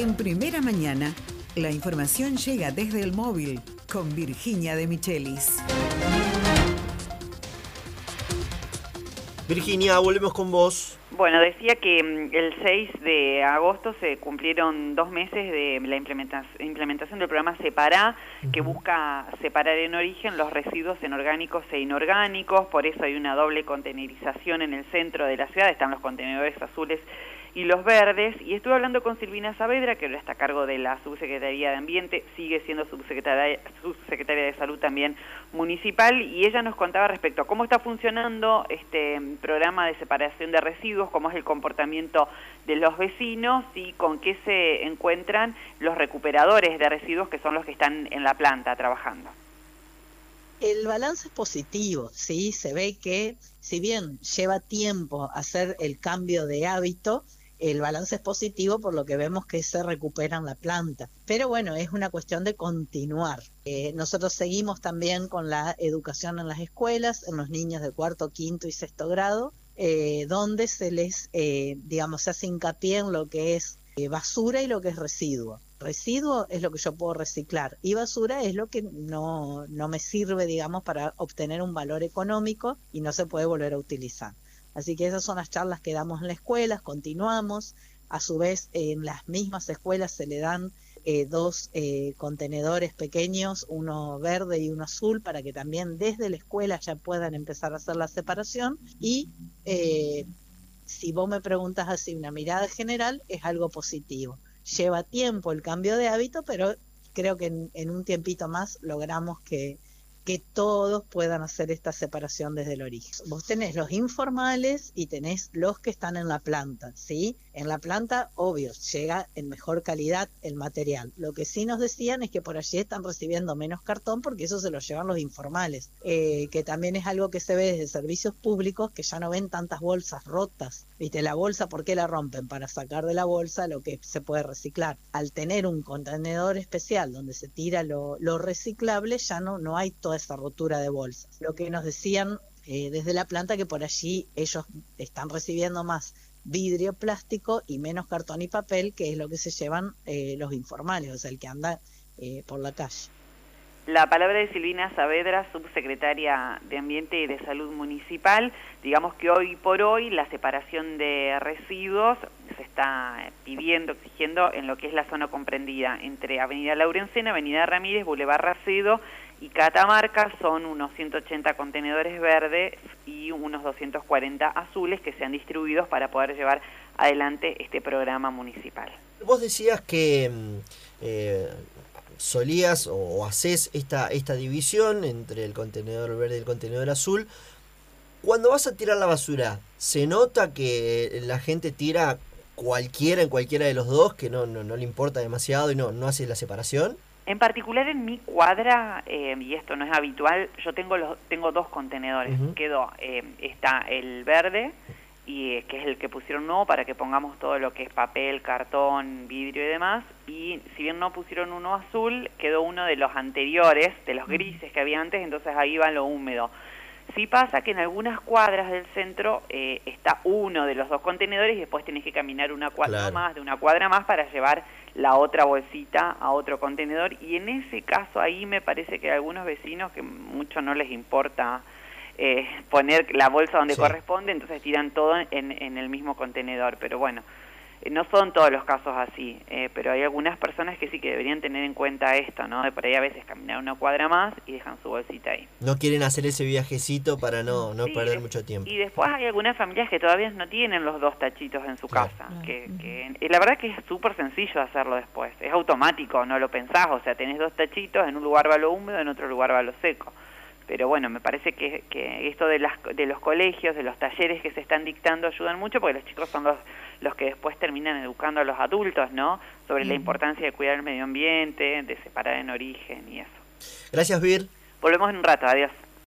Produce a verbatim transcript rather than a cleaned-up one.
En Primera Mañana, la información llega desde el móvil con Virginia de Michelis. Virginia, volvemos con vos. Bueno, decía que el seis de agosto se cumplieron dos meses de la implementación, implementación del programa Separá, uh-huh. que busca separar en origen los residuos en orgánicos e inorgánicos. Por eso hay una doble contenerización en el centro de la ciudad. Están los contenedores azules y los verdes, y estuve hablando con Silvina Saavedra, que ahora está a cargo de la Subsecretaría de Ambiente, sigue siendo subsecretaria, subsecretaria de Salud también municipal, y ella nos contaba respecto a cómo está funcionando este programa de separación de residuos, cómo es el comportamiento de los vecinos y con qué se encuentran los recuperadores de residuos, que son los que están en la planta trabajando. El balance es positivo, ¿sí? Se ve que si bien lleva tiempo hacer el cambio de hábito, el balance es positivo por lo que vemos que se recupera en la planta. Pero bueno, es una cuestión de continuar. Eh, nosotros seguimos también con la educación en las escuelas, en los niños de cuarto, quinto y sexto grado, eh, donde se les, eh, digamos, se hace hincapié en lo que es eh, basura y lo que es residuo. Residuo es lo que yo puedo reciclar y basura es lo que no, no me sirve, digamos, para obtener un valor económico y no se puede volver a utilizar. Así que esas son las charlas que damos en las escuelas, continuamos. A su vez, en las mismas escuelas se le dan eh, dos eh, contenedores pequeños, uno verde y uno azul, para que también desde la escuela ya puedan empezar a hacer la separación. Y eh, si vos me preguntas así, una mirada general, es algo positivo. Lleva tiempo el cambio de hábito, pero creo que en, en un tiempito más logramos que, que todos puedan hacer esta separación desde el origen. Vos tenés los informales y tenés los que están en la planta, ¿sí? En la planta, obvio, llega en mejor calidad el material. Lo que sí nos decían es que por allí están recibiendo menos cartón porque eso se lo llevan los informales, eh, que también es algo que se ve desde servicios públicos, que ya no ven tantas bolsas rotas. ¿Viste? La bolsa, ¿por qué la rompen? Para sacar de la bolsa lo que se puede reciclar. Al tener un contenedor especial donde se tira lo, lo reciclable, ya no, no hay toda esa rotura de bolsas. Lo que nos decían eh, desde la planta, que por allí ellos están recibiendo más vidrio, plástico y menos cartón y papel, que es lo que se llevan eh, los informales, o sea, el que anda eh, por la calle. La palabra de Silvina Saavedra, subsecretaria de Ambiente y de Salud Municipal. Digamos que hoy por hoy la separación de residuos se está pidiendo, exigiendo en lo que es la zona comprendida entre Avenida Laurencena, Avenida Ramírez, Boulevard Racedo y Catamarca. Son unos ciento ochenta contenedores verdes y unos doscientos cuarenta azules que se han distribuido para poder llevar adelante este programa municipal. Vos decías que eh, solías o, o hacés esta, esta división entre el contenedor verde y el contenedor azul. Cuando vas a tirar la basura, ¿se nota que la gente tira cualquiera en cualquiera de los dos, que no, no, no le importa demasiado y no, no hace la separación? En particular en mi cuadra, eh, y esto no es habitual, yo tengo los tengo dos contenedores. Uh-huh. Quedó, eh, está el verde, y eh, que es el que pusieron nuevo para que pongamos todo lo que es papel, cartón, vidrio y demás. Y si bien no pusieron uno azul, quedó uno de los anteriores, de los grises que había antes, entonces ahí va lo húmedo. Sí pasa que en algunas cuadras del centro eh, está uno de los dos contenedores y después tenés que caminar una cuadra claro. más, de una cuadra más para llevar la otra bolsita a otro contenedor. Y en ese caso ahí me parece que hay algunos vecinos que mucho no les importa eh, poner la bolsa donde sí. corresponde, entonces tiran todo en, en el mismo contenedor. Pero bueno, no son todos los casos así, eh, pero hay algunas personas que sí que deberían tener en cuenta esto, ¿no? De por ahí a veces caminar una cuadra más y dejan su bolsita ahí. No quieren hacer ese viajecito para no, no sí, perder mucho tiempo. Y después hay algunas familias que todavía no tienen los dos tachitos en su claro. casa. Que, que, y la verdad que es súper sencillo hacerlo después. Es automático, no lo pensás. O sea, tenés dos tachitos, en un lugar va lo húmedo, en otro lugar va lo seco. Pero bueno, me parece que, que esto de, las, de los colegios, de los talleres que se están dictando ayudan mucho, porque los chicos son los, los que después terminan educando a los adultos, ¿no? Sobre mm. la importancia de cuidar el medio ambiente, de separar en origen y eso. Gracias, Vir. Volvemos en un rato, adiós.